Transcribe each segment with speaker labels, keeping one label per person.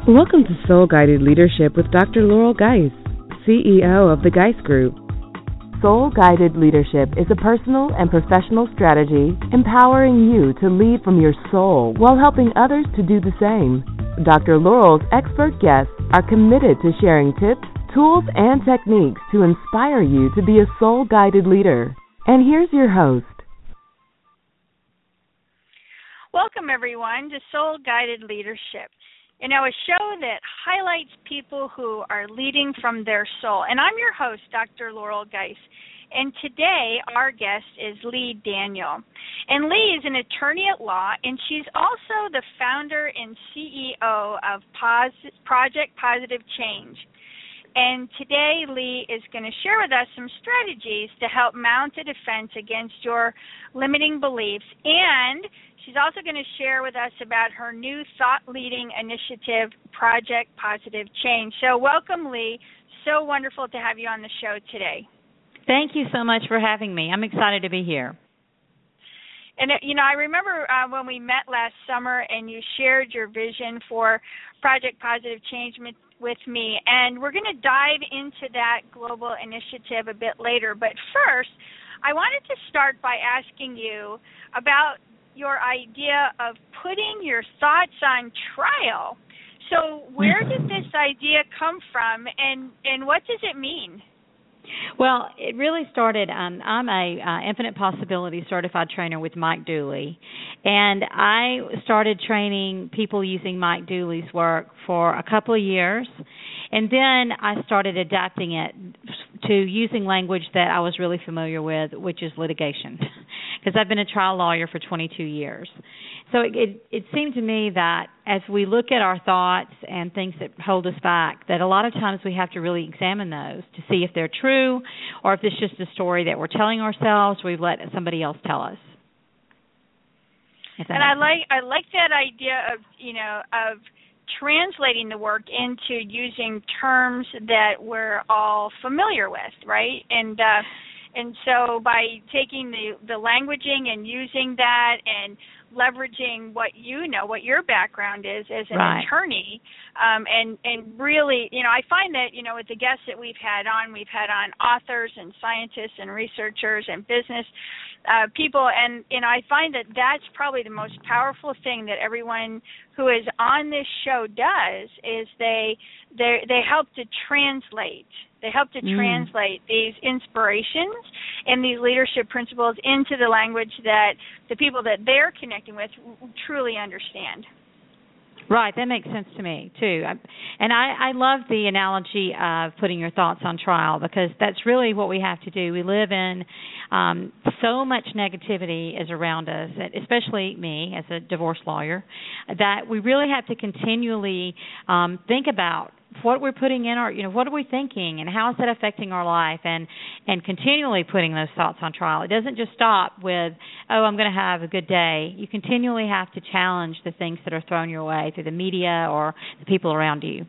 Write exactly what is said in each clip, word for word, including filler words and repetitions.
Speaker 1: Welcome to Soul Guided Leadership with Doctor Laurel Geis, C E O of the Geis Group. Soul Guided Leadership is a personal and professional strategy empowering you to lead from your soul while helping others to do the same. Doctor Laurel's expert guests are committed to sharing tips, tools, and techniques to inspire you to be a soul-guided leader. And here's your host.
Speaker 2: Welcome, everyone, to Soul Guided Leadership. You know, a show that highlights people who are leading from their soul. And I'm your host, Doctor Laurel Geis. And today, our guest is Lee Daniel. And Lee is an attorney at law, and she's also the founder and C E O of Pos- Project Positive Change. And today, Lee is going to share with us some strategies to help mount a defense against your limiting beliefs. And she's also going to share with us about her new thought-leading initiative, Project Positive Change. So welcome, Lee. So wonderful to have you on the show today.
Speaker 3: Thank you so much for having me. I'm excited to be here.
Speaker 2: And, you know, I remember uh, when we met last summer and you shared your vision for Project Positive Change with me, and we're going to dive into that global initiative a bit later. But first, I wanted to start by asking you about your idea of putting your thoughts on trial. So where did this idea come from, and, and what does it mean?
Speaker 3: Well, it really started, um, I'm a uh, Infinite Possibility certified trainer with Mike Dooley, and I started training people using Mike Dooley's work for a couple of years, and then I started adapting it to using language that I was really familiar with, which is litigation, because I've been a trial lawyer for twenty-two years. So it, it, it seemed to me that as we look at our thoughts and things that hold us back, that a lot of times we have to really examine those to see if they're true or if it's just a story that we're telling ourselves or we've let somebody else tell us.
Speaker 2: And I like I like that idea of, you know, of translating the work into using terms that we're all familiar with, right? And uh, and so by taking the, the languaging and using that and leveraging what you know, what your background is as an
Speaker 3: right.
Speaker 2: attorney, um, and, and really, you know, I find that, you know, with the guests that we've had on, we've had on authors and scientists and researchers and business uh, people, and, and I find that that's probably the most powerful thing that everyone who is on this show does is they they they help to translate. They help to
Speaker 3: mm.
Speaker 2: translate these inspirations and these leadership principles into the language that the people that they're connecting with truly understand.
Speaker 3: Right, that makes sense to me, too. I, and I, I love the analogy of putting your thoughts on trial because that's really what we have to do. We live in um, so much negativity is around us, especially me as a divorce lawyer, that we really have to continually um, think about what we're putting in our, you know, what are we thinking and how is that affecting our life, and, and continually putting those thoughts on trial. It doesn't just stop with, oh, I'm going to have a good day. You continually have to challenge the things that are thrown your way through the media or the people around you.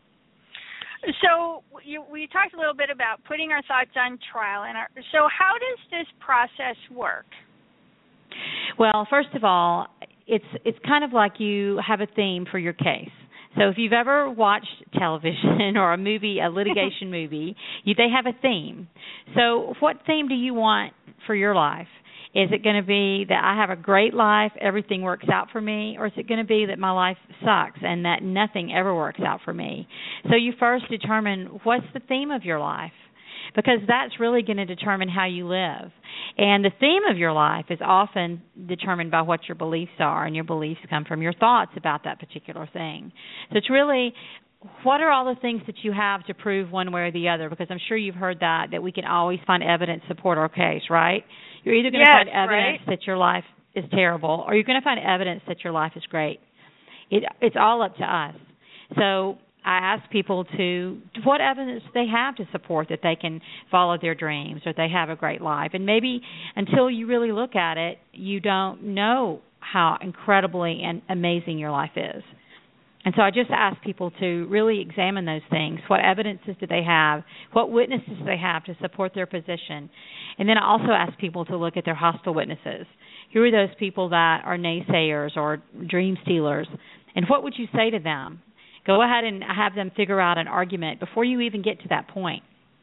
Speaker 2: So you, we talked a little bit about putting our thoughts on trial. And our, so how does this process work?
Speaker 3: Well, first of all, it's it's kind of like you have a theme for your case. So if you've ever watched television or a movie, a litigation movie, you, they have a theme. So what theme do you want for your life? Is it going to be that I have a great life, everything works out for me, or is it going to be that my life sucks and that nothing ever works out for me? So you first determine what's the theme of your life, because that's really going to determine how you live. And the theme of your life is often determined by what your beliefs are, and your beliefs come from your thoughts about that particular thing. So it's really, what are all the things that you have to prove one way or the other? Because I'm sure you've heard that, that we can always find evidence to support our case, right? You're either going to
Speaker 2: yes,
Speaker 3: find evidence
Speaker 2: right?
Speaker 3: that your life is terrible, or you're going to find evidence that your life is great. It, it's all up to us. So I ask people to, what evidence they have to support that they can follow their dreams or they have a great life. And maybe until you really look at it, you don't know how incredibly and amazing your life is. And so I just ask people to really examine those things. What evidences do they have? What witnesses do they have to support their position? And then I also ask people to look at their hostile witnesses. Who are those people that are naysayers or dream stealers? And what would you say to them? Go ahead and have them figure out an argument before you even get to that point.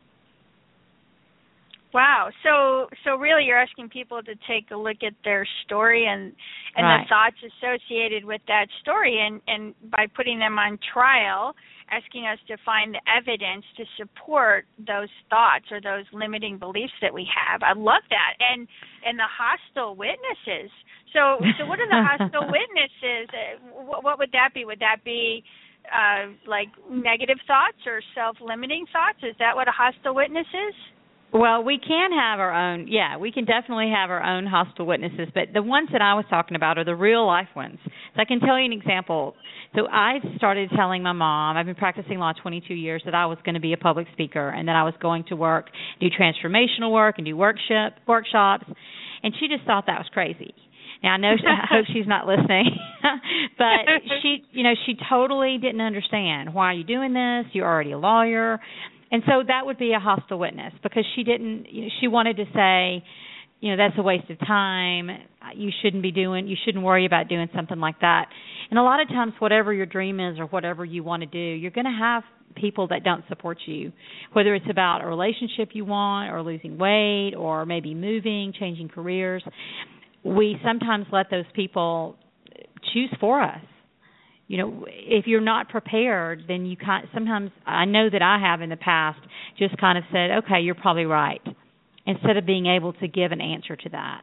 Speaker 2: Wow. So so really you're asking people to take a look at their story and and
Speaker 3: right.
Speaker 2: the thoughts associated with that story, and, and by putting them on trial, asking us to find the evidence to support those thoughts or those limiting beliefs that we have. I love that. And and the hostile witnesses. So so what are the hostile witnesses? What, what would that be? Would that be uh, like negative thoughts or self-limiting thoughts? Is that what a hostile witness is?
Speaker 3: Well, we can have our own, yeah, we can definitely have our own hostile witnesses, but the ones that I was talking about are the real life ones. So I can tell you an example. So I started telling my mom, I've been practicing law twenty-two years, that I was going to be a public speaker and that I was going to work, do transformational work and do workshop, workshops, and she just thought that was crazy. Now, I know, I hope she's not listening, but she, you know, she totally didn't understand. Why are you doing this? You're already a lawyer. And so that would be a hostile witness, because she didn't, you know, she wanted to say, you know, that's a waste of time. You shouldn't be doing, you shouldn't worry about doing something like that. And a lot of times, whatever your dream is or whatever you want to do, you're going to have people that don't support you, whether it's about a relationship you want or losing weight or maybe moving, changing careers. We sometimes let those people choose for us. You know, if you're not prepared, then you can't. Sometimes I know that I have in the past just kind of said, okay, you're probably right, instead of being able to give an answer to that.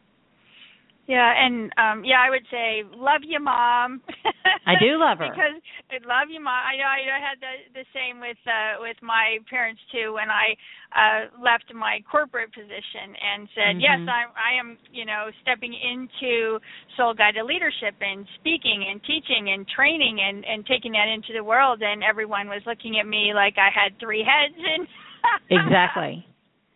Speaker 2: Yeah, and um, yeah, I would say, love you, Mom.
Speaker 3: I do love her.
Speaker 2: Because I love you, Mom. I know I had the, the same with uh, with my parents too. When I uh, left my corporate position and said,
Speaker 3: mm-hmm.
Speaker 2: yes, I, I am, you know, stepping into soul guided leadership and speaking and teaching and training and, and taking that into the world, and everyone was looking at me like I had three heads. And
Speaker 3: exactly.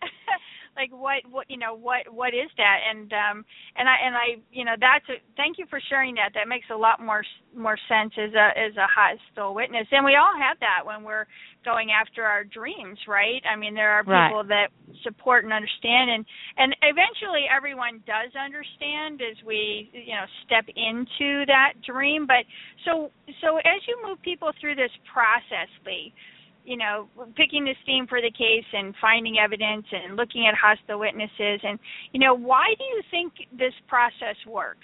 Speaker 2: Like what, what, you know, what, what is that? And, um, and I, and I, you know, that's a, thank you for sharing that. That makes a lot more, more sense as a, as a hostile witness. And we all have that when we're going after our dreams, right? I mean, there are people
Speaker 3: right.
Speaker 2: that support and understand, and, and eventually everyone does understand as we, you know, step into that dream. But so, so as you move people through this process, Lee, you know, picking this theme for the case and finding evidence and looking at hostile witnesses, and, you know, why do you think this process works?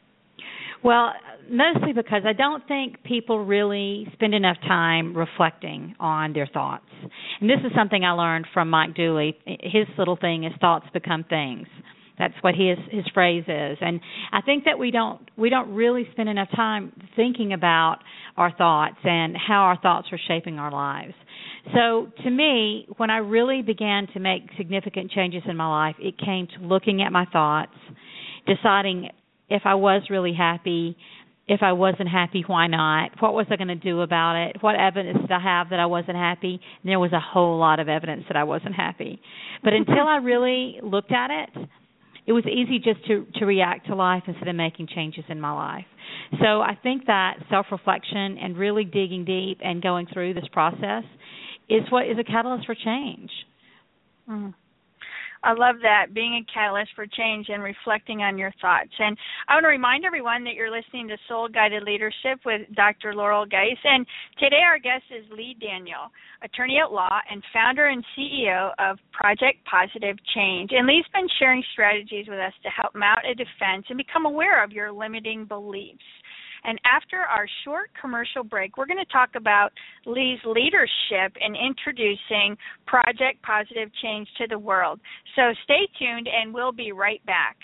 Speaker 3: Well, mostly because I don't think people really spend enough time reflecting on their thoughts. And this is something I learned from Mike Dooley. His little thing is thoughts become things. That's what his his phrase is. And I think that we don't we don't really spend enough time thinking about our thoughts and how our thoughts are shaping our lives. So to me, when I really began to make significant changes in my life, it came to looking at my thoughts, deciding if I was really happy, if I wasn't happy, why not? What was I going to do about it? What evidence did I have that I wasn't happy? And there was a whole lot of evidence that I wasn't happy. But until I really looked at it, it was easy just to, to react to life instead of making changes in my life. So I think that self-reflection and really digging deep and going through this process is what is a catalyst for change.
Speaker 2: Mm. I love that, being a catalyst for change and reflecting on your thoughts. And I want to remind everyone that you're listening to Soul Guided Leadership with Doctor Laurel Geis. And today our guest is Lee Daniel, attorney at law and founder and C E O of Project Positive Change. And Lee's been sharing strategies with us to help mount a defense and become aware of your limiting beliefs. And after our short commercial break, we're going to talk about Lee's leadership in introducing Project Positive Change to the world. So stay tuned, and we'll be right back.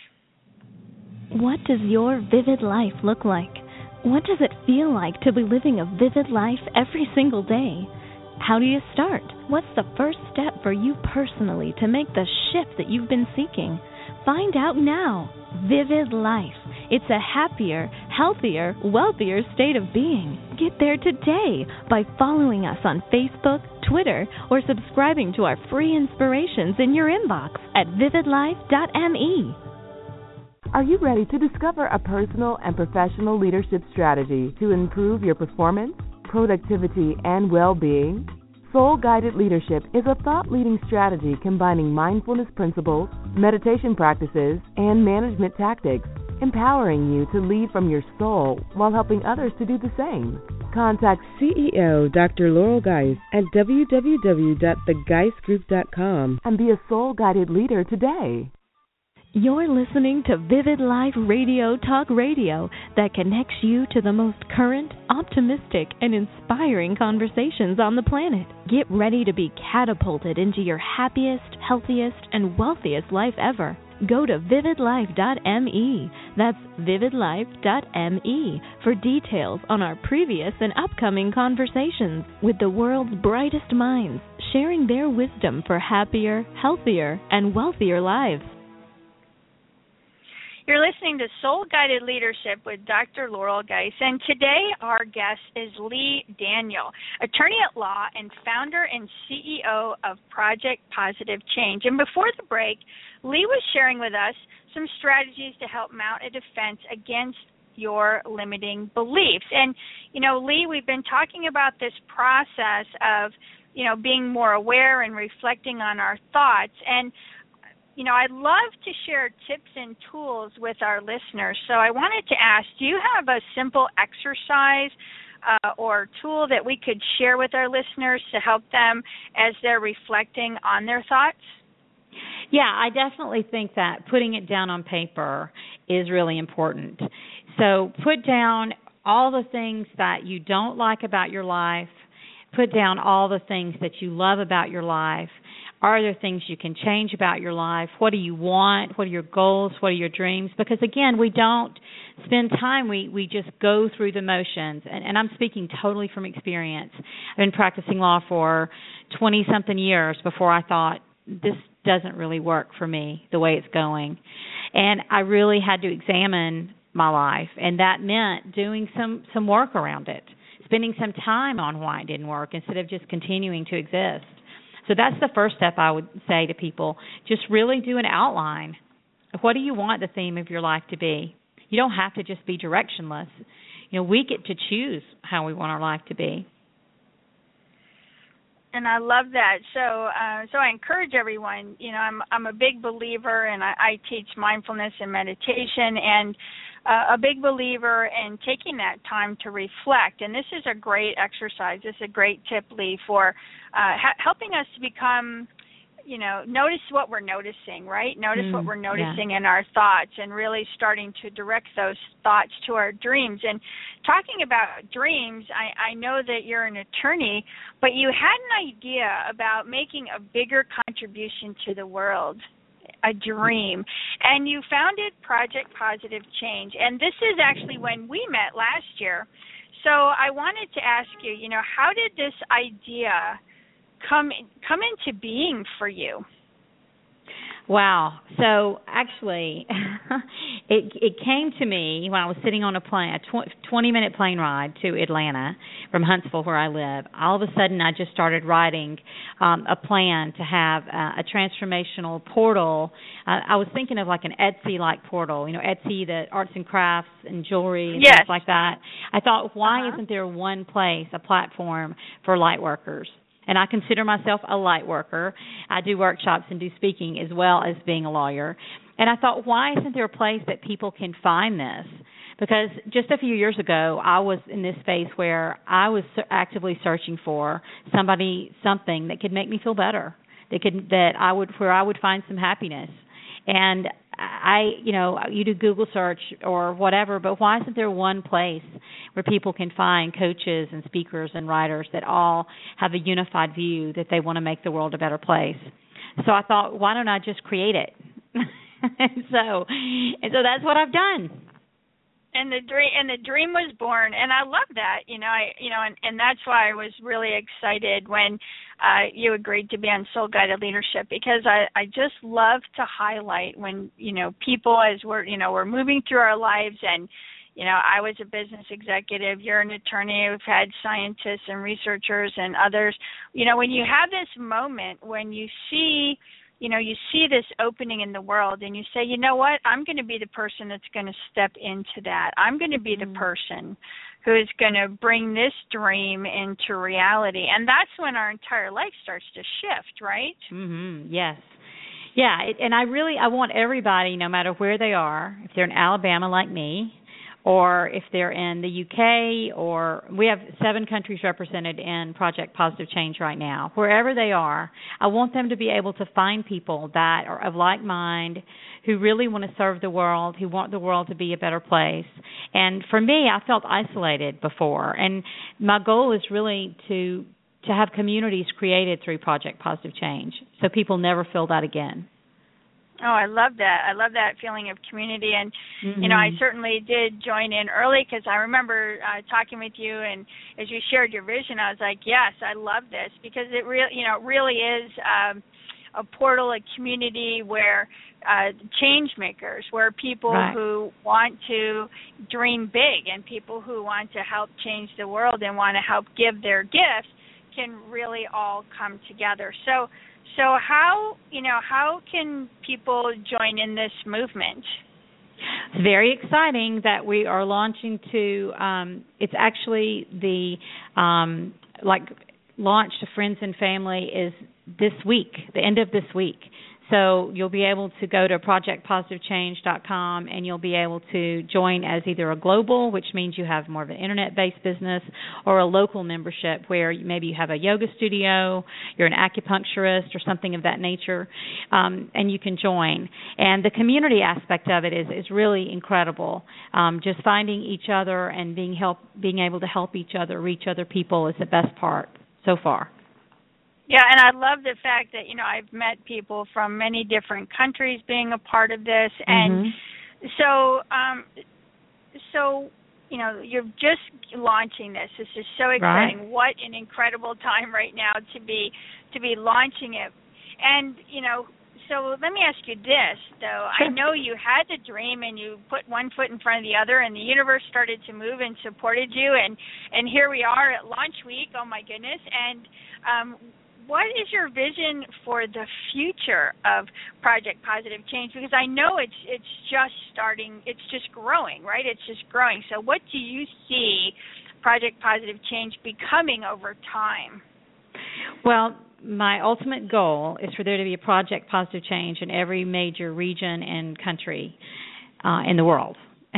Speaker 4: What does your vivid life look like? What does it feel like to be living a vivid life every single day? How do you start? What's the first step for you personally to make the shift that you've been seeking? Find out now. Vivid Life. It's a happier, healthier, wealthier state of being. Get there today by following us on Facebook, Twitter, or subscribing to our free inspirations in your inbox at vivid life dot m e.
Speaker 1: Are you ready to discover a personal and professional leadership strategy to improve your performance, productivity, and well-being? Soul Guided Leadership is a thought-leading strategy combining mindfulness principles, meditation practices, and management tactics, empowering you to lead from your soul while helping others to do the same. Contact C E O Doctor Laurel Geis at w w w dot the geis group dot com and be a soul-guided leader today.
Speaker 4: You're listening to Vivid Life Radio Talk Radio that connects you to the most current, optimistic, and inspiring conversations on the planet. Get ready to be catapulted into your happiest, healthiest, and wealthiest life ever. Go to vivid life dot m e. That's vivid life dot m e for details on our previous and upcoming conversations with the world's brightest minds, sharing their wisdom for happier, healthier, and wealthier lives.
Speaker 2: You're listening to Soul Guided Leadership with Doctor Laurel Geis, and today our guest is Lee Daniel, attorney at law and founder and C E O of Project Positive Change. And before the break, Lee was sharing with us some strategies to help mount a defense against your limiting beliefs. And, you know, Lee, we've been talking about this process of, you know, being more aware and reflecting on our thoughts. And you know, I'd love to share tips and tools with our listeners. So I wanted to ask, do you have a simple exercise uh, or tool that we could share with our listeners to help them as they're reflecting on their thoughts?
Speaker 3: Yeah, I definitely think that putting it down on paper is really important. So put down all the things that you don't like about your life. Put down all the things that you love about your life. Are there things you can change about your life? What do you want? What are your goals? What are your dreams? Because, again, we don't spend time. We, we just go through the motions. And, and I'm speaking totally from experience. I've been practicing law for twenty-something years before I thought, this doesn't really work for me the way it's going. And I really had to examine my life, and that meant doing some, some work around it, spending some time on why it didn't work instead of just continuing to exist. So that's the first step I would say to people. Just really do an outline. What do you want the theme of your life to be? You don't have to just be directionless. You know, we get to choose how we want our life to be.
Speaker 2: And I love that. So, uh, so I encourage everyone. You know, I'm I'm a big believer, and I, I teach mindfulness and meditation, and uh, a big believer in taking that time to reflect. And this is a great exercise. This is a great tip, Lee, for uh, ha- helping us to become, you know, notice what we're noticing, right? Notice mm, what we're noticing yeah. in our thoughts, and really starting to direct those thoughts to our dreams. And talking about dreams, I, I know that you're an attorney, but you had an idea about making a bigger contribution to the world, a dream. And you founded Project Positive Change. And this is actually when we met last year. So I wanted to ask you, you know, how did this idea come come into being for you?
Speaker 3: Wow. So actually, it it came to me when I was sitting on a plane, a twenty-minute plane ride to Atlanta from Huntsville, where I live. All of a sudden, I just started writing um, a plan to have uh, a transformational portal. Uh, I was thinking of like an Etsy-like portal, you know, Etsy, the arts and crafts and jewelry and
Speaker 2: yes.
Speaker 3: stuff like that. I thought, why
Speaker 2: uh-huh.
Speaker 3: isn't there one place, a platform for light workers? And I consider myself a light worker. I do workshops and do speaking as well as being a lawyer. And I thought, why isn't there a place that people can find this? Because just a few years ago, I was in this space where I was actively searching for somebody, something that could make me feel better, that could that I would where I would find some happiness. And I, you know, you do Google search or whatever, but why isn't there one place where people can find coaches and speakers and writers that all have a unified view that they want to make the world a better place? So I thought, why don't I just create it? and so, and so that's what I've done.
Speaker 2: And the dream and the dream was born, and I love that. You know, I you know, and, and that's why I was really excited when uh, you agreed to be on Soul Guided Leadership, because I, I just love to highlight when, you know, people, as we're you know we're moving through our lives, and you know, I was a business executive, you're an attorney, we've had scientists and researchers and others. You know, when you have this moment when you see you know, you see this opening in the world and you say, you know what, I'm going to be the person that's going to step into that. I'm going to be the person who is going to bring this dream into reality. And that's when our entire life starts to shift, right?
Speaker 3: Mm-hmm. Yes. Yeah, it, and I really, I want everybody, no matter where they are, if they're in Alabama like me, or if they're in the U K, or we have seven countries represented in Project Positive Change right now. Wherever they are, I want them to be able to find people that are of like mind, who really want to serve the world, who want the world to be a better place. And for me, I felt isolated before, and my goal is really to to have communities created through Project Positive Change so people never feel that again.
Speaker 2: Oh, I love that. I love that feeling of community. And,
Speaker 3: mm-hmm.
Speaker 2: you know, I certainly did join in early because I remember uh, talking with you, and as you shared your vision, I was like, yes, I love this, because it really, you know, it really is um, a portal, a community where uh, change makers, where people
Speaker 3: right.
Speaker 2: who want to dream big and people who want to help change the world and want to help give their gifts can really all come together. So, so how, you know, how can people join in this movement?
Speaker 3: It's very exciting that we are launching to, um, it's actually the, um, like, launch to friends and family is this week, the end of this week. So you'll be able to go to project positive change dot com, and you'll be able to join as either a global, which means you have more of an internet-based business, or a local membership where maybe you have a yoga studio, you're an acupuncturist or something of that nature, um, and you can join. And the community aspect of it is, is really incredible. Um, just finding each other and being help, being able to help each other, reach other people is the best part so far.
Speaker 2: Yeah, and I love the fact that, you know, I've met people from many different countries being a part of this. And
Speaker 3: mm-hmm.
Speaker 2: so, um, so, you know, you're just launching this. This is so exciting.
Speaker 3: Right.
Speaker 2: What an incredible time right now to be to be launching it. And, you know, so let me ask you this, though.
Speaker 3: Sure.
Speaker 2: I know you had the dream and you put one foot in front of the other, and the universe started to move and supported you. And, and here we are at launch week. Oh, my goodness. And um what is your vision for the future of Project Positive Change? Because I know it's it's just starting, it's just growing, right? It's just growing. So what do you see Project Positive Change becoming over time?
Speaker 3: Well, my ultimate goal is for there to be a Project Positive Change in every major region and country uh, in the world.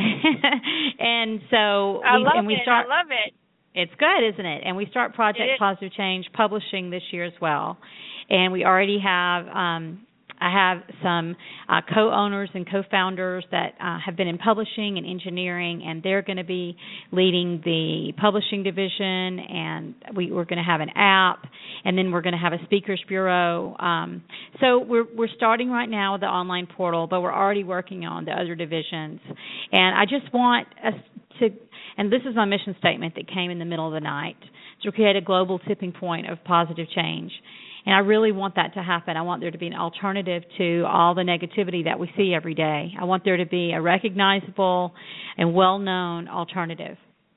Speaker 3: and so
Speaker 2: I
Speaker 3: we,
Speaker 2: love
Speaker 3: and we
Speaker 2: it.
Speaker 3: start,
Speaker 2: I love it.
Speaker 3: It's good, isn't it? And we start Project Positive Change publishing this year as well. And we already have, um, I have some uh, co-owners and co-founders that uh, have been in publishing and engineering, and they're going to be leading the publishing division, and we, we're going to have an app, and then we're going to have a speakers bureau. Um, so we're we're starting right now with the online portal, but we're already working on the other divisions. And I just want us to, and this is my mission statement that came in the middle of the night, to create a global tipping point of positive change. And I really want that to happen. I want there to be an alternative to all the negativity that we see every day. I want there to be a recognizable and well-known alternative.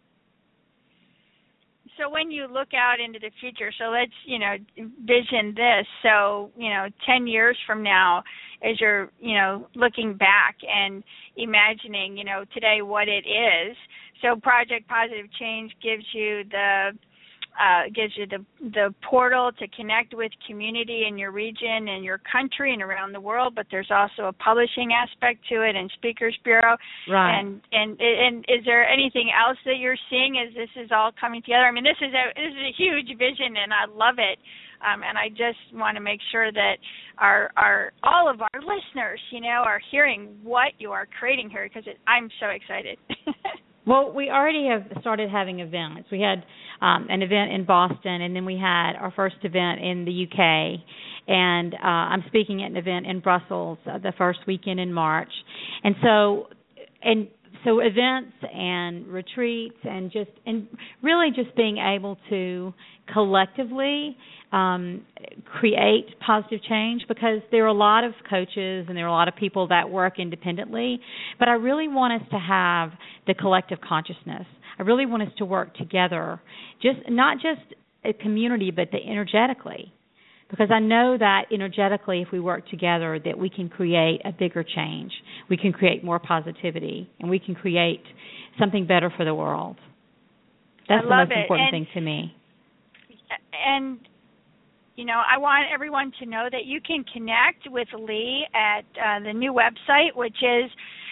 Speaker 2: So when you look out into the future, so let's, you know, vision this. So, you know, ten years from now, as you're, you know, looking back and imagining, you know, today what it is. So Project Positive Change gives you the Uh, gives you the the portal to connect with community in your region and your country and around the world, but there's also a publishing aspect to it and speakers bureau.
Speaker 3: Right.
Speaker 2: And and and is there anything else that you're seeing as this is all coming together? I mean, this is a this is a huge vision, and I love it. Um, and I just want to make sure that our our all of our listeners, you know, are hearing what you are creating here, because it, I'm so excited.
Speaker 3: Well, we already have started having events. We had um, an event in Boston, and then we had our first event in the U K. And uh, I'm speaking at an event in Brussels uh, the first weekend in March. And so, and so events and retreats, and just and really just being able to collectively um, create positive change, because there are a lot of coaches and there are a lot of people that work independently, but I really want us to have the collective consciousness. I really want us to work together, just not just a community, but the energetically, because I know that energetically, if we work together, that we can create a bigger change. We can create more positivity, and we can create something better for the world. That's the most
Speaker 2: it.
Speaker 3: important
Speaker 2: and,
Speaker 3: thing to me.
Speaker 2: And, you know, I want everyone to know that you can connect with Lee at uh, the new website, which is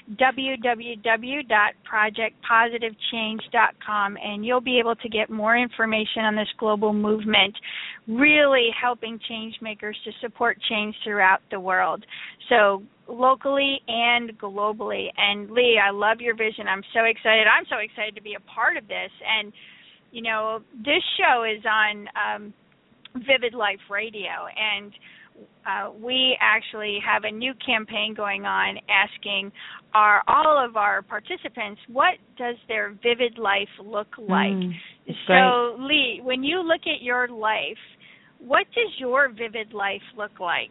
Speaker 2: w w w dot project positive change dot com, and you'll be able to get more information on this global movement, really helping change makers to support change throughout the world. So locally and globally. And Lee, I love your vision. I'm so excited. I'm so excited to be a part of this. And, you know, this show is on um, Vivid Life Radio, and uh, we actually have a new campaign going on asking our all of our participants, what does their vivid life look like? Mm, so, great. Lee, when you look at your life, what does your vivid life look like?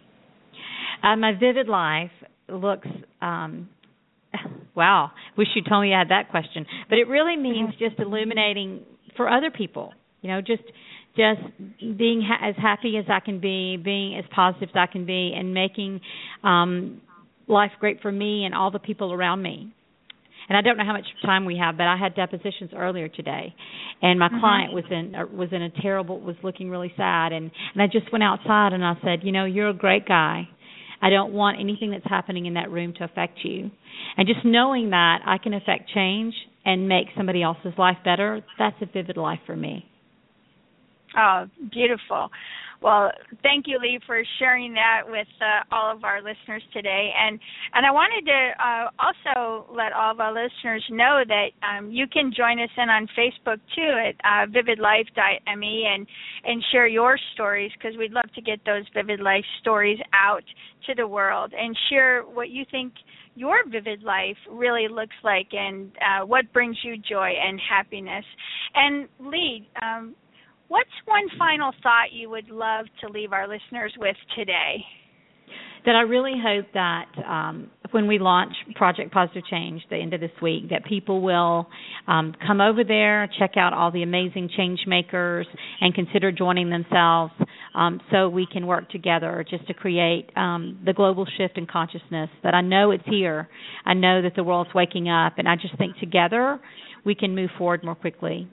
Speaker 3: Uh, my vivid life looks, um, wow, wish you told me I had that question. But it really means just illuminating for other people, you know, just just being ha- as happy as I can be, being as positive as I can be, and making um, life great for me and all the people around me. And I don't know how much time we have, but I had depositions earlier today, and my mm-hmm. client was in uh, was in a terrible, was looking really sad, and, and I just went outside and I said, you know, you're a great guy. I don't want anything that's happening in that room to affect you. And just knowing that I can affect change and make somebody else's life better, that's a vivid life for me.
Speaker 2: Oh, beautiful. Well, thank you, Lee, for sharing that with uh, all of our listeners today. And and I wanted to uh, also let all of our listeners know that um, you can join us in on Facebook, too, at uh, vivid life dot m e and, and share your stories, because we'd love to get those Vivid Life stories out to the world and share what you think your vivid life really looks like and uh, what brings you joy and happiness. And, Lee, um, what's one final thought you would love to leave our listeners with today?
Speaker 3: That I really hope that um, when we launch Project Positive Change the end of this week, that people will um, come over there, check out all the amazing change makers, and consider joining themselves um, so we can work together just to create um, the global shift in consciousness that I know it's here. I know that the world's waking up, and I just think together we can move forward more quickly.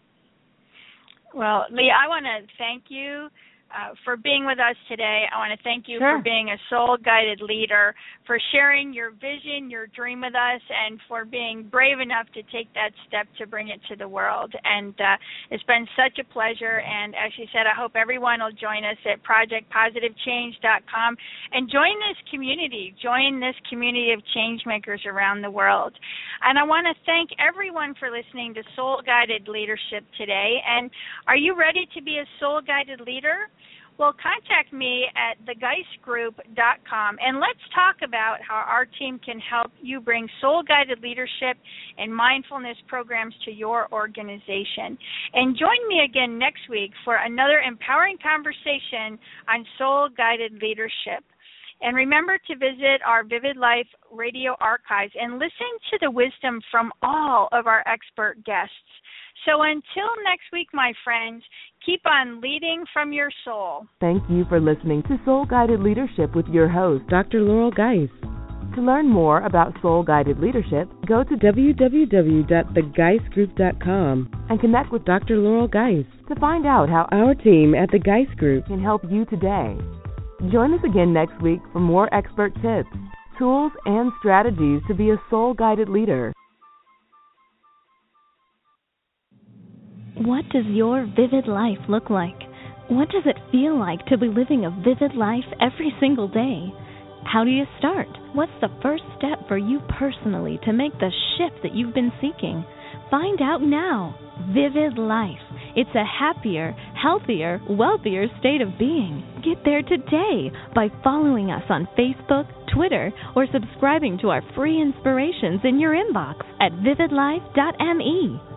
Speaker 2: Well, Lee, I want to thank you uh, for being with us today. I want to thank you
Speaker 3: sure.
Speaker 2: for being a soul-guided leader, for sharing your vision, your dream with us, and for being brave enough to take that step to bring it to the world. And uh, it's been such a pleasure. And as you said, I hope everyone will join us at project positive change dot com and join this community, join this community of change makers around the world. And I want to thank everyone for listening to Soul Guided Leadership today. And are you ready to be a soul-guided leader? Well, contact me at the geist group dot com, and let's talk about how our team can help you bring soul-guided leadership and mindfulness programs to your organization. And join me again next week for another empowering conversation on soul-guided leadership. And remember to visit our Vivid Life radio archives and listen to the wisdom from all of our expert guests. So until next week, my friends, keep on leading from your soul.
Speaker 1: Thank you for listening to Soul Guided Leadership with your host, Doctor Laurel Geis. To learn more about Soul Guided Leadership, go to w w w dot the geist group dot com and connect with Doctor Laurel Geis to find out how our team at the Geist Group can help you today. Join us again next week for more expert tips, tools, and strategies to be a soul-guided leader.
Speaker 4: What does your vivid life look like? What does it feel like to be living a vivid life every single day? How do you start? What's the first step for you personally to make the shift that you've been seeking? Find out now. Vivid Life. It's a happier, healthier, wealthier state of being. Get there today by following us on Facebook, Twitter, or subscribing to our free inspirations in your inbox at vivid life dot m e.